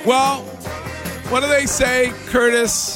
Well, what do they say, Curtis?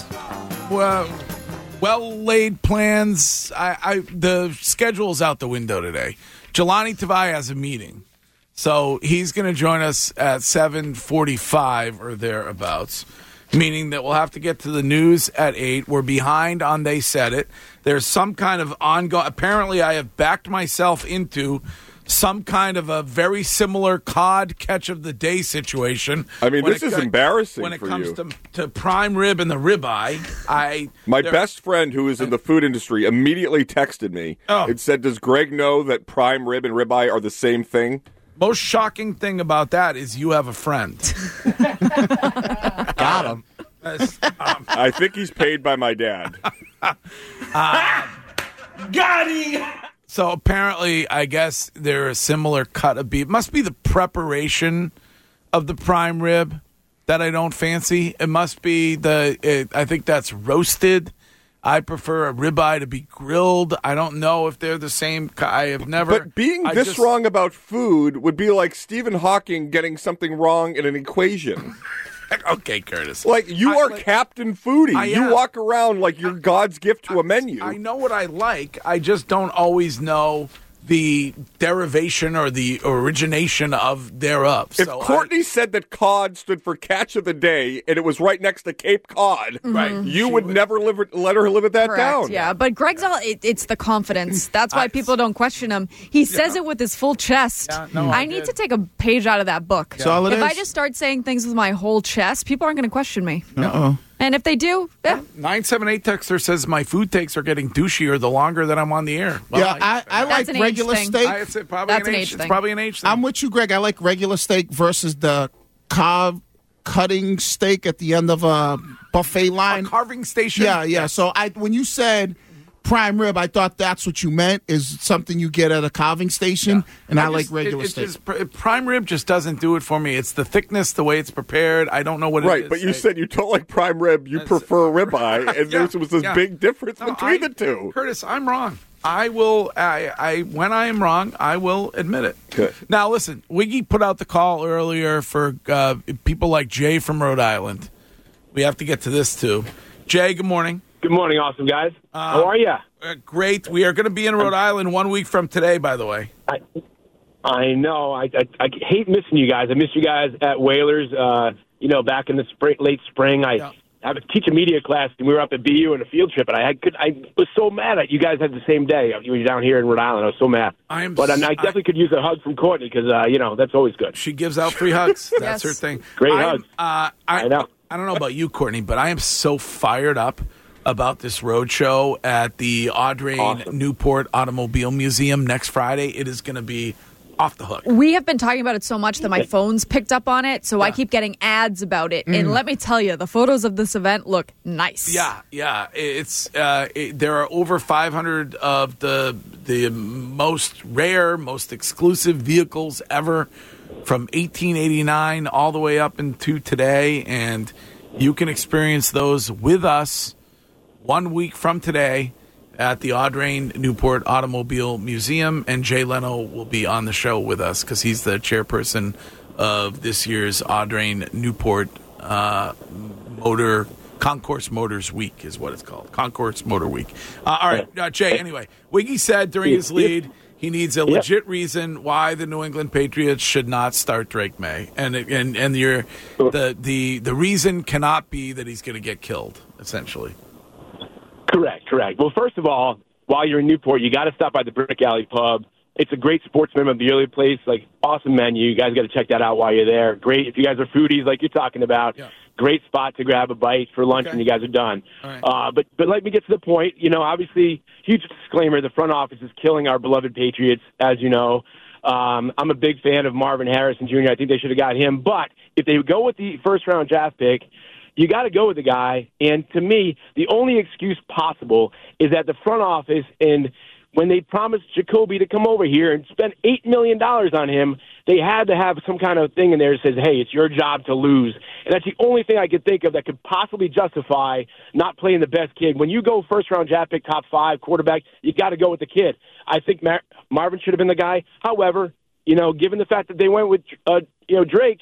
Well-laid plans. The schedule's out the window today. Jelani Tavai has a meeting, so he's going to join us at 7:45 or thereabouts, meaning that we'll have to get to the news at 8. We're behind on They Said It. There's some kind of ongoing. Apparently, I have backed myself into some kind of a very similar cod catch of the day situation. I mean, this is embarrassing when it for comes you. to prime rib and the ribeye. My best friend, who is in the food industry, immediately texted me and said, "Does Greg know that prime rib and ribeye are the same thing?" Most shocking thing about that is you have a friend. Got him. I think he's paid by my dad. Got him! So apparently, I guess they're a similar cut of beef. Must be the preparation of the prime rib that I don't fancy. It must be I think that's roasted. I prefer a ribeye to be grilled. I don't know if they're the same. I have never. But being wrong about food would be like Stephen Hawking getting something wrong in an equation. Okay, Curtis. Like, you are Captain Foodie. You walk around like you're God's gift to a menu. I know what I like. I just don't always know the derivation or the origination of thereof. If Courtney said that cod stood for catch of the day and it was right next to Cape Cod, you would never let her live it that down. Yeah, but Greg's it's the confidence. That's why people don't question him. He says it with his full chest. Yeah, no, I need to take a page out of that book. So all it if is? I just start saying things with my whole chest, people aren't going to question me. Uh-oh. And if they do, 978 texter says my food takes are getting douchier the longer that I'm on the air. Well, I like regular steak. It's probably That's an an age age thing. It's thing. probably an age thing. I'm with you, Greg. I like regular steak versus the cutting steak at the end of a buffet line. A carving station. Yeah. So when you said prime rib, I thought that's what you meant, is something you get at a carving station, and I like regular steak. Prime rib just doesn't do it for me. It's the thickness, the way it's prepared. I don't know what it is. Right, but you said you don't like prime rib, you prefer ribeye, and there was this big difference between the two. Curtis, I'm wrong. I will. When I am wrong, I will admit it. Good. Now, listen. Wiggy put out the call earlier for people like Jay from Rhode Island. We have to get to this too. Jay, good morning. Good morning, awesome guys. How are you? Great. We are going to be in Rhode Island 1 week from today, by the way. I know. I hate missing you guys. I miss you guys at Whalers. Back in the late spring. I teach a media class, and we were up at BU on a field trip, and I was so mad at you guys had the same day. You were down here in Rhode Island. I was so mad. I definitely could use a hug from Courtney because that's always good. She gives out free hugs. That's her thing. Great hugs. I know. I don't know about you, Courtney, but I am so fired up about this road show at the Audrain Newport Automobile Museum next Friday. It is going to be off the hook. We have been talking about it so much that my phone's picked up on it, so I keep getting ads about it. And let me tell you, the photos of this event look nice. Yeah. It's there are over 500 of the most rare, most exclusive vehicles ever from 1889 all the way up into today, and you can experience those with us 1 week from today at the Audrain Newport Automobile Museum, and Jay Leno will be on the show with us because he's the chairperson of this year's Audrain Newport Concourse Motors Week is what it's called. Concourse Motor Week. All right, Jay, anyway, Wiggy said during his lead he needs a legit reason why the New England Patriots should not start Drake May. And the reason cannot be that he's going to get killed, essentially. Correct. Well, first of all, while you're in Newport, you got to stop by the Brick Alley Pub. It's a great sports memorabilia place, awesome menu. You guys got to check that out while you're there. Great. If you guys are foodies like you're talking about, great spot to grab a bite for lunch when you guys are done. Right. But let me get to the point. Obviously, huge disclaimer, the front office is killing our beloved Patriots, as you know. I'm a big fan of Marvin Harrison Jr. I think they should have got him. But if they go with the first-round draft pick, you got to go with the guy. And to me, the only excuse possible is that the front office, and when they promised Jacoby to come over here and spend $8 million on him, they had to have some kind of thing in there that says, hey, it's your job to lose. And that's the only thing I could think of that could possibly justify not playing the best kid. When you go first-round draft pick, top 5 quarterback, you got to go with the kid. I think Marvin should have been the guy. However, given the fact that they went with Drake,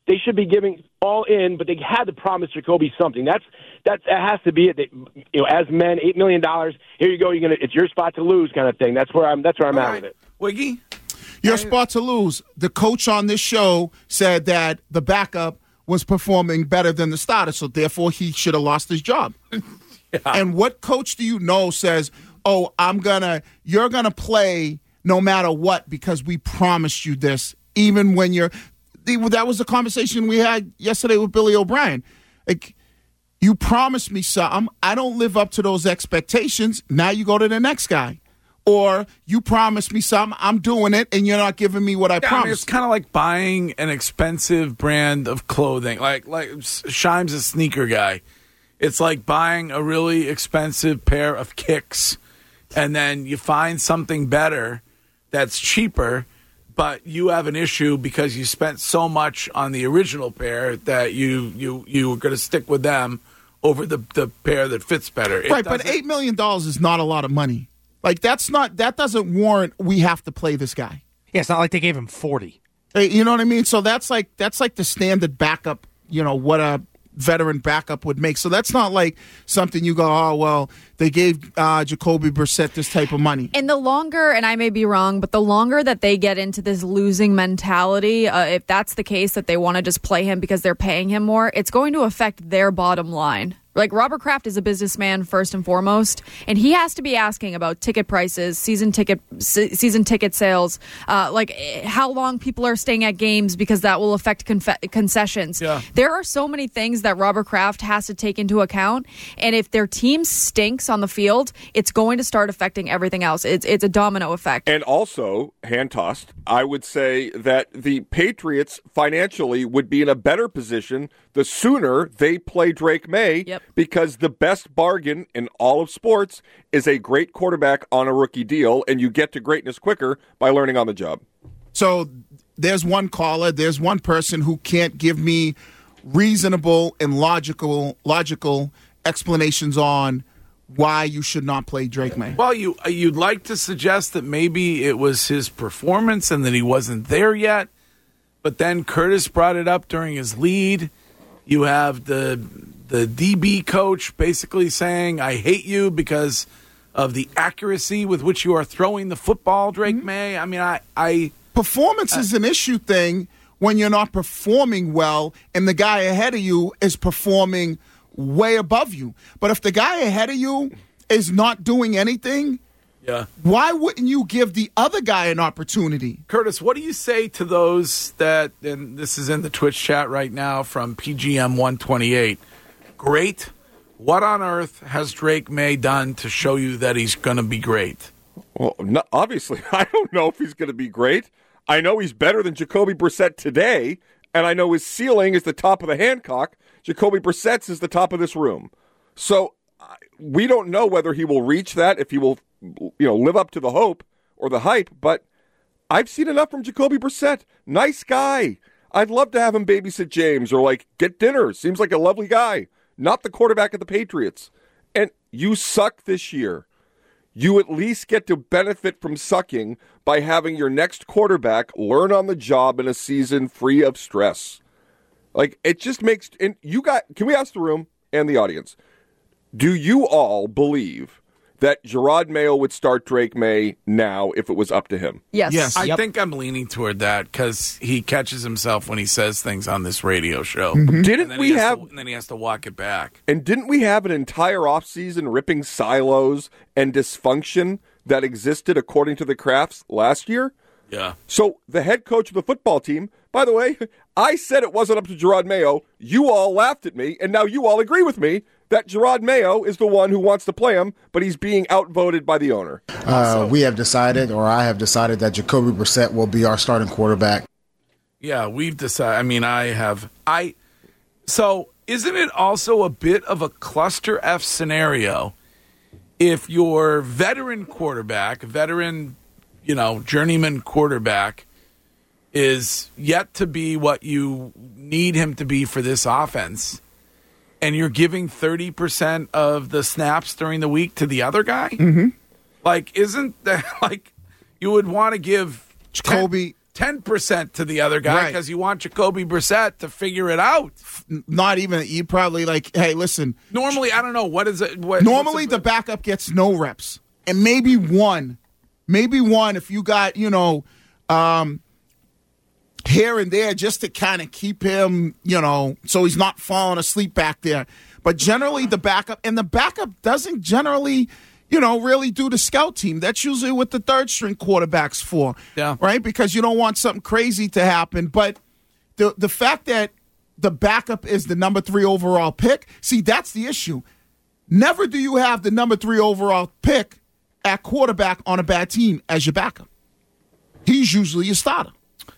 they should be giving all in, but they had to promise Jacoby something. That has to be it. As men, $8 million. Here you go. It's your spot to lose, kind of thing. That's where I'm at with it. Wiggy, your spot to lose. The coach on this show said that the backup was performing better than the starter, so therefore he should have lost his job. Yeah. And what coach do you know says, "Oh, you're gonna play no matter what because we promised you this," even when you're. That was the conversation we had yesterday with Billy O'Brien. Like, you promised me something. I don't live up to those expectations. Now you go to the next guy. Or you promised me something. I'm doing it, and you're not giving me what I promised. I mean, it's kind of like buying an expensive brand of clothing. Like Shime's a sneaker guy. It's like buying a really expensive pair of kicks, and then you find something better that's cheaper, but you have an issue because you spent so much on the original pair that you were going to stick with them over the pair that fits better. Right, but $8 million is not a lot of money. Like, that doesn't warrant we have to play this guy. Yeah, it's not like they gave him 40. You know what I mean? So that's like the standard backup, what a veteran backup would make. So that's not like something you go, oh, well, they gave Jacoby Brissett this type of money. And the longer, and I may be wrong, but the longer that they get into this losing mentality, if that's the case, that they want to just play him because they're paying him more, it's going to affect their bottom line. Like, Robert Kraft is a businessman first and foremost, and he has to be asking about ticket prices, season ticket sales, how long people are staying at games because that will affect concessions. Yeah. There are so many things that Robert Kraft has to take into account, and if their team stinks on the field, it's going to start affecting everything else. It's a domino effect. And also, hand-tossed, I would say that the Patriots financially would be in a better position the sooner they play Drake May. Yep. Because the best bargain in all of sports is a great quarterback on a rookie deal, and you get to greatness quicker by learning on the job. So there's one caller, there's one person who can't give me reasonable and logical explanations on why you should not play Drake May. Well, you'd like to suggest that maybe it was his performance and that he wasn't there yet, but then Curtis brought it up during his lead. You have the DB coach basically saying, I hate you because of the accuracy with which you are throwing the football, Drake May. I mean, Performance is an issue thing when you're not performing well and the guy ahead of you is performing way above you. But if the guy ahead of you is not doing anything, why wouldn't you give the other guy an opportunity? Curtis, what do you say to those that, and this is in the Twitch chat right now from PGM128, great. What on earth has Drake May done to show you that he's going to be great? Well, obviously, I don't know if he's going to be great. I know he's better than Jacoby Brissett today, and I know his ceiling is the top of the Hancock. Jacoby Brissett's is the top of this room. So we don't know whether he will reach that, if he will live up to the hope or the hype, but I've seen enough from Jacoby Brissett. Nice guy. I'd love to have him babysit James or get dinner. Seems like a lovely guy. Not the quarterback of the Patriots. And you suck this year. You at least get to benefit from sucking by having your next quarterback learn on the job in a season free of stress. It just makes... And can we ask the room and the audience, do you all believe that Gerard Mayo would start Drake May now if it was up to him? Yes. I think I'm leaning toward that because he catches himself when he says things on this radio show. Mm-hmm. And then he has to walk it back. And didn't we have an entire offseason ripping silos and dysfunction that existed according to the Crafts last year? Yeah. So the head coach of the football team, by the way, I said it wasn't up to Gerard Mayo. You all laughed at me, and now you all agree with me that Gerard Mayo is the one who wants to play him, but he's being outvoted by the owner. We have decided, or I have decided, that Jacoby Brissett will be our starting quarterback. Yeah, we've decided. I mean, So isn't it also a bit of a cluster F scenario if your veteran quarterback, journeyman quarterback, is yet to be what you need him to be for this offense, and you're giving 30% of the snaps during the week to the other guy? Mm-hmm. Isn't that you would want to give Jacoby 10% to the other guy Right. because you want Jacoby Brissett to figure it out. Not even, you probably like, hey, listen. Normally, I don't know. What is it? Normally, the backup gets no reps. And maybe one if you got, here and there just to kind of keep him, so he's not falling asleep back there. But generally, the backup doesn't generally, really do the scout team. That's usually what the third string quarterback's for. Yeah. Right? Because you don't want something crazy to happen. But the fact that the backup is the number 3 overall pick, see, that's the issue. Never do you have the number 3 overall pick at quarterback on a bad team as your backup. He's usually your starter.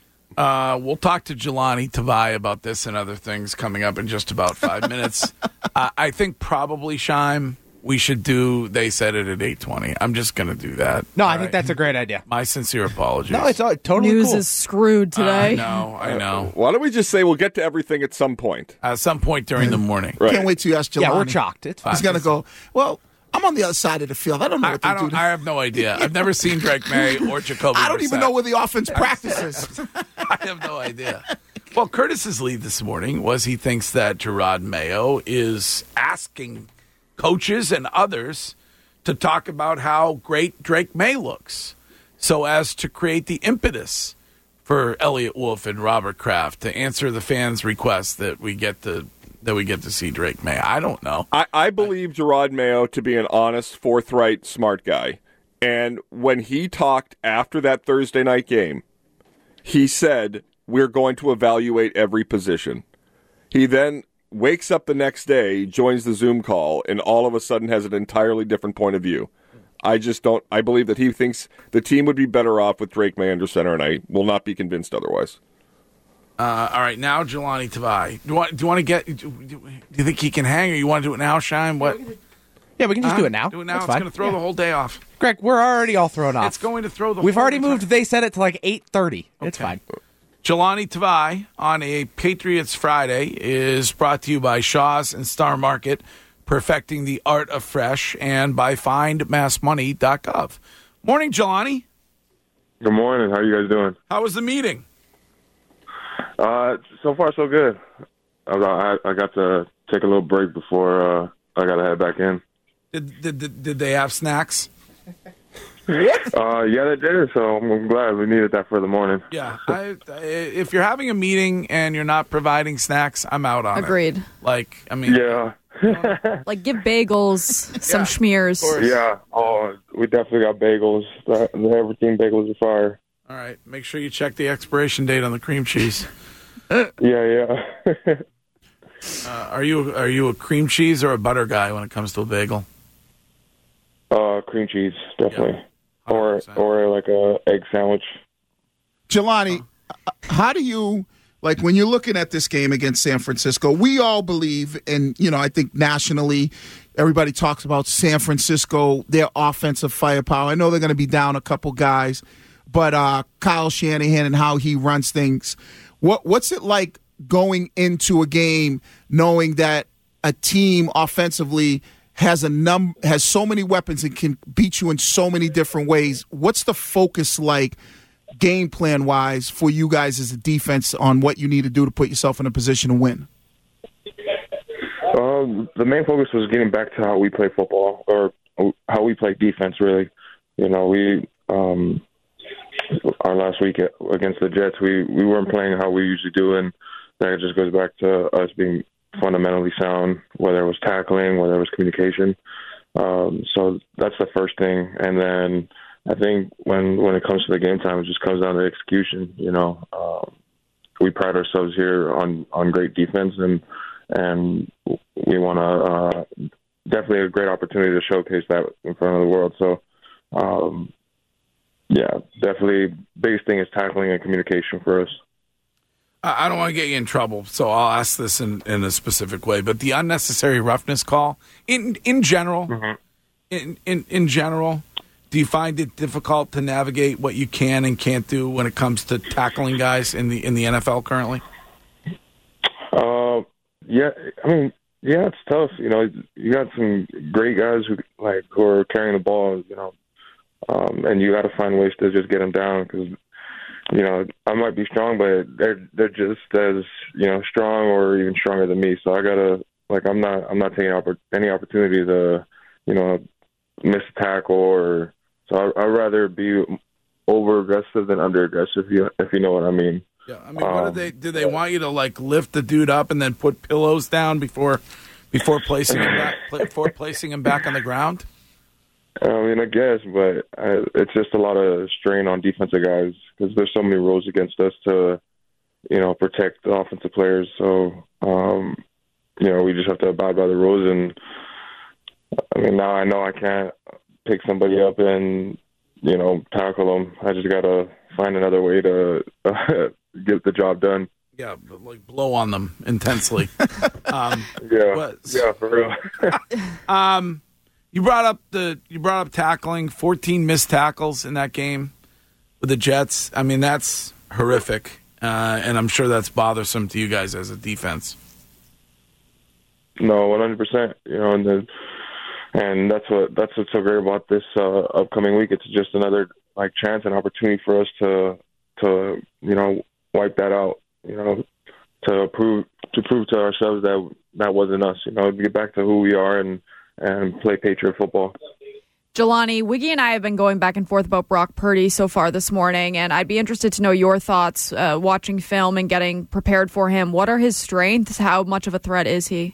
We'll talk to Jelani Tavai about this and other things coming up in just about 5 minutes. I think probably, Shime, we should do They Said It at 8:20. I'm just going to do that. No, I think that's a great idea. My sincere apologies. No, it's totally News cool. is screwed today. I know. Why don't we just say we'll get to everything at some point? At some point during the morning. Right. Can't wait till you ask Jelani. Yeah, we're chalked. It's fine. He's going to go, well, I'm on the other side of the field. I don't know what they do. I have no idea. I've never seen Drake May or Jacoby I don't even Brissett. know where the offense practices. I have no idea. Well, Curtis's lead this morning was he thinks that Gerard Mayo is asking coaches and others to talk about how great Drake May looks so as to create the impetus for Elliot Wolf and Robert Kraft to answer the fans' request that we get to see Drake May. I don't know. I believe Gerard Mayo to be an honest, forthright, smart guy. And when he talked after that Thursday night game, he said, we're going to evaluate every position. He then wakes up the next day, joins the Zoom call, and all of a sudden has an entirely different point of view. I believe that he thinks the team would be better off with Drake May under center, and I will not be convinced otherwise. All right, now Jelani Tavai. Do you want to get? Do you think he can hang, or you want to do it now, Shine? What? Yeah, we can just do it now. Do it now. That's It's fine. going to throw the whole day off. Greg, we're already all thrown off. It's going to throw the. We've whole already entire- moved. They said it to like 8:30. It's Okay. fine. Jelani Tavai on a Patriots Friday is brought to you by Shaw's and Star Market, perfecting the art of fresh, and by findmassmoney.gov. Morning, Jelani. Good morning. How you guys doing? How was the meeting? So far so good. I got to take a little break before I got to head back in. Did they have snacks? Yeah, they did. So I'm glad we needed that for the morning. Yeah. If you're having a meeting and you're not providing snacks, I'm out on it. Agreed. Yeah. Like, give bagels some schmears. Yeah. Oh, we definitely got bagels. The everything bagels are fire. All right. Make sure you check the expiration date on the cream cheese. Yeah. Are you a cream cheese or a butter guy when it comes to a bagel? Cream cheese, definitely. Yeah. Or 100%. like a egg sandwich. Jelani, how do you, like, when you're looking at this game against San Francisco, we all believe, and, I think nationally, everybody talks about San Francisco, their offensive firepower. I know they're going to be down a couple guys, but Kyle Shanahan and how he runs things. What's it like going into a game knowing that a team offensively has so many weapons and can beat you in so many different ways? What's the focus like game plan wise for you guys as a defense on what you need to do to put yourself in a position to win? The main focus was getting back to how we play football, or how we play defense, really. We our last week against the Jets, we weren't playing how we usually do, and that just goes back to us being fundamentally sound, whether it was tackling, whether it was communication. So that's the first thing. And then I think when it comes to the game time, it just comes down to execution. We pride ourselves here on great defense, and we want to definitely a great opportunity to showcase that in front of the world. So, yeah, definitely biggest thing is tackling and communication for us. I don't want to get you in trouble, so I'll ask this in a specific way. But the unnecessary roughness call, in general, in general, do you find it difficult to navigate what you can and can't do when it comes to tackling guys in the NFL currently? Yeah, I mean, yeah, it's tough. You got some great guys who are carrying the ball, and you got to find ways to just get them down, because I might be strong, but they're just as strong or even stronger than me. So I gotta I'm not taking any opportunity to miss a tackle or so. I'd rather be over aggressive than under aggressive. If you know what I mean. Yeah, I mean, what do they want you to lift the dude up and then put pillows down before placing him back on the ground? I mean, I guess, but it's just a lot of strain on defensive guys because there's so many rules against us to, protect the offensive players. So, we just have to abide by the rules. And I mean, now I know I can't pick somebody up and, tackle them. I just got to find another way to get the job done. Yeah, but blow on them intensely. Yeah, for real. You brought up tackling, 14 missed tackles in that game with the Jets. I mean, that's horrific, and I'm sure that's bothersome to you guys as a defense. No, 100%. And that's what's so great about this upcoming week. It's just another chance and opportunity for us to wipe that out. To prove to ourselves that wasn't us. To get back to who we are and play Patriot football. Jelani, Wiggy and I have been going back and forth about Brock Purdy so far this morning, and I'd be interested to know your thoughts watching film and getting prepared for him. What are his strengths? How much of a threat is he?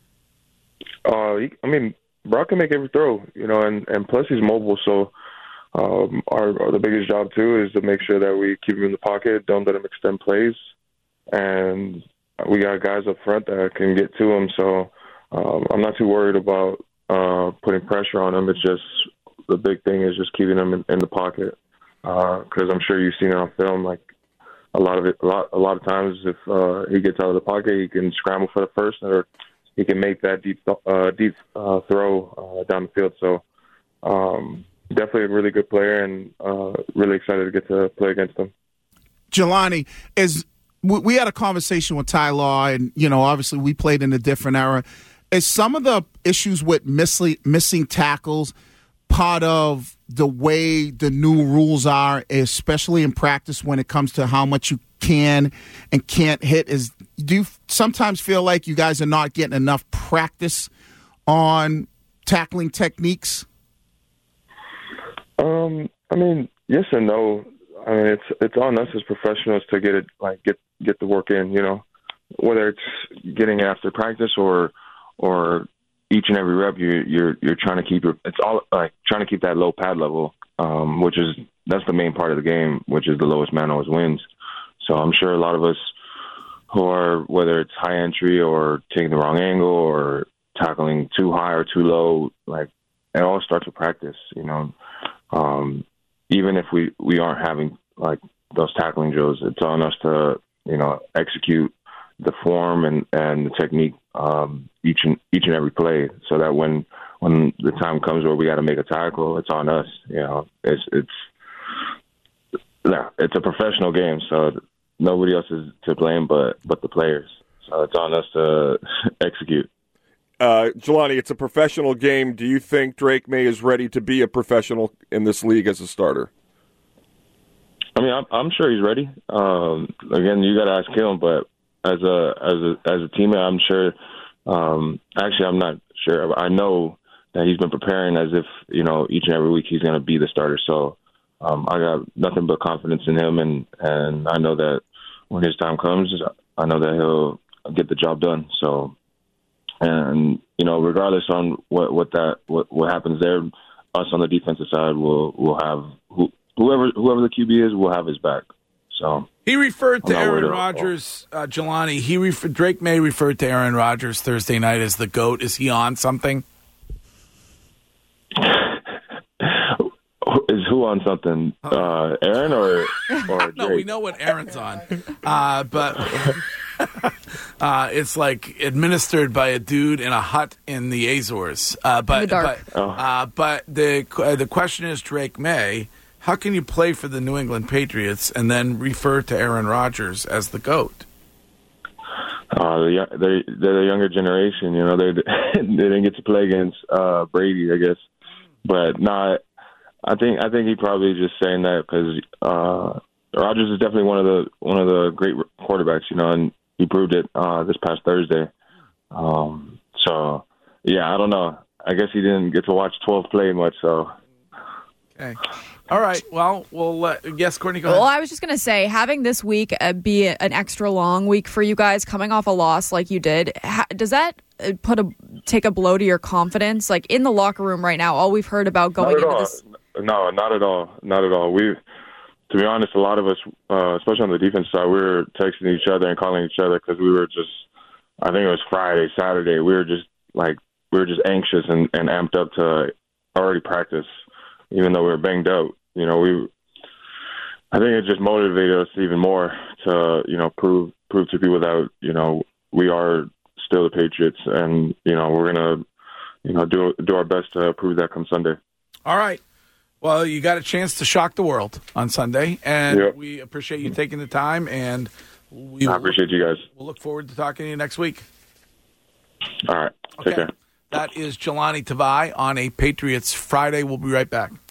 Brock can make every throw, and plus he's mobile, so the biggest job, too, is to make sure that we keep him in the pocket, don't let him extend plays, and we got guys up front that can get to him, so I'm not too worried about putting pressure on him. It's just the big thing is just keeping him in the pocket because I'm sure you've seen it on film. A lot of times, if he gets out of the pocket, he can scramble for the first, or he can make that deep throw down the field. So definitely a really good player, and really excited to get to play against him. Jelani, we had a conversation with Ty Law, and obviously we played in a different era. Is some of the issues with missing tackles part of the way the new rules are, especially in practice when it comes to how much you can and can't hit? Do you sometimes feel like you guys are not getting enough practice on tackling techniques? Yes and no. It's on us as professionals to get it, get the work in. Whether it's getting after practice or each and every rep, you're trying to keep it's all trying to keep that low pad level, that's the main part of the game, which is the lowest man always wins. So I'm sure a lot of us who are, whether it's high entry or taking the wrong angle or tackling too high or too low, it all starts with practice. Even if we aren't having those tackling drills, it's on us to execute the form and the technique each and every play, so that when the time comes where we got to make a tackle, it's on us. It's a professional game, so nobody else is to blame but the players. So it's on us to execute. Jelani, it's a professional game. Do you think Drake Maye is ready to be a professional in this league as a starter? I'm sure he's ready. Again, you got to ask him, but as a teammate, I'm sure. Actually, I'm not sure. I know that he's been preparing as if each and every week he's going to be the starter. So I got nothing but confidence in him, and I know that when his time comes, I know that he'll get the job done. So, and regardless on what happens there, us on the defensive side will have whoever the QB is, will have his back. So he referred to Aaron Rodgers, Jelani. Drake Maye referred to Aaron Rodgers Thursday night as the GOAT. Is he on something? Is who on something? Aaron or Drake? No, we know what Aaron's on, but it's administered by a dude in a hut in the Azores. But the question is, Drake Maye, how can you play for the New England Patriots and then refer to Aaron Rodgers as the GOAT? They're the younger generation. They didn't get to play against Brady, I guess. But no, I think he probably just saying that because Rodgers is definitely one of the great quarterbacks, and he proved it this past Thursday. So yeah, I don't know. I guess he didn't get to watch 12 play much. So okay. All right. Well, yes, Courtney, go ahead. Well, I was just going to say, having this week be an extra long week for you guys, coming off a loss like you did, does that take a blow to your confidence? Like in the locker room right now, all we've heard about going into this. No, not at all. Not at all. To be honest, a lot of us, especially on the defense side, we were texting each other and calling each other because we were just, I think it was Friday, Saturday. We were just anxious and amped up to already practice, even though we were banged out. I think it just motivated us even more to, prove to people that, we are still the Patriots, and we're gonna, do our best to prove that come Sunday. All right. Well, you got a chance to shock the world on Sunday, and we appreciate you taking the time. And I appreciate you guys. We'll look forward to talking to you next week. All right. Take care. That is Jelani Tavai on a Patriots Friday. We'll be right back.